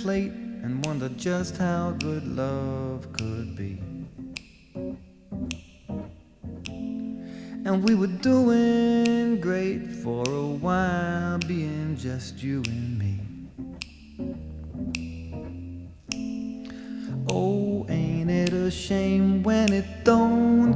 plate and wondered just how good love could be. And we were doing great for a while, being just you and me. Oh, ain't it a shame when it don't